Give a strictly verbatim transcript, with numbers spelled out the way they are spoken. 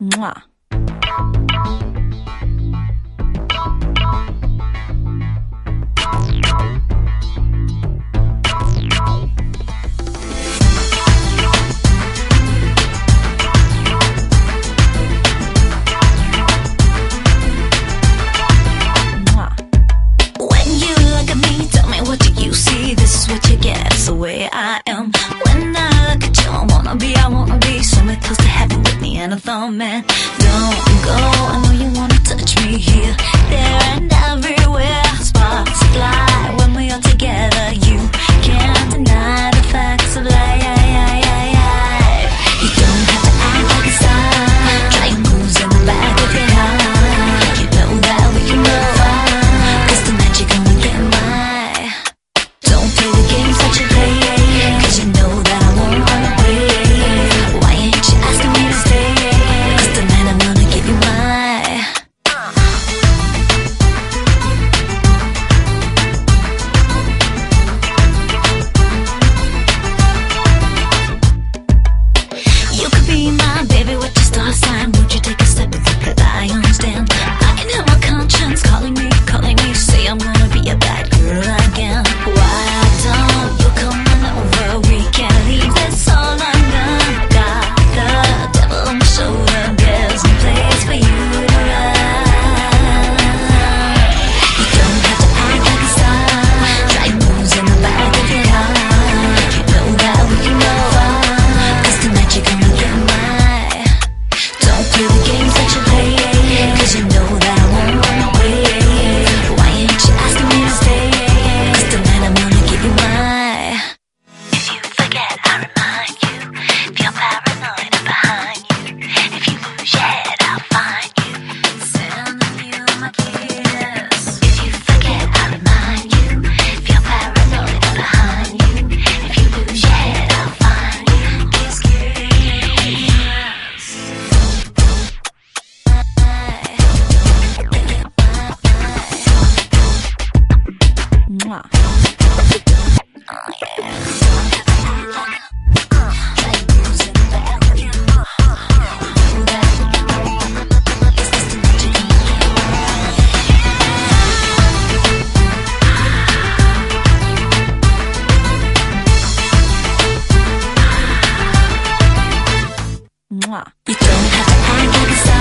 Mwah. The way I am. When I look at you, I wanna be, I wanna be somewhere close to heaven with me and a thumb, man. Don't go, I know you wanna touch me here, there and everywhere. Sparks fly when we are together. You can't deny the facts of life. You don't have to act like it's time. Try your moves in the back of your heart. You know that we can go far, 'cause tonight you're gonna get my. Don't play the games that you play, 'cause you know that I won't run away. Why ain't you asking me to stay? 'Cause tonight I'm gonna give you my. You could be my baby, what your star sign? Would you take a step with the that I understand? I can hear my conscience calling me, calling me, say I'm gonna be a bad girl again. Why don't you come on over? We can't leave this all undone. Got the devil on my shoulder, there's no place for you to run. You don't have to act like a star. Try moves in the back of your heart. You know that we can go far, 'cause tonight you're gonna get my. Don't play the games that you play, 'cause you know that I won't run away. Why ain't you asking me to stay? 'Cause tonight I'm gonna give you my. If you forget, I remind you. If you're paranoid, I'm behind you. If you lose your head, I'll find you. Sending you my kiss. If you forget, I remind you. If you're paranoid, I'm behind you. If you lose your head, I'll find you. Kiss, kiss. Mwah. You don't have to act like a star.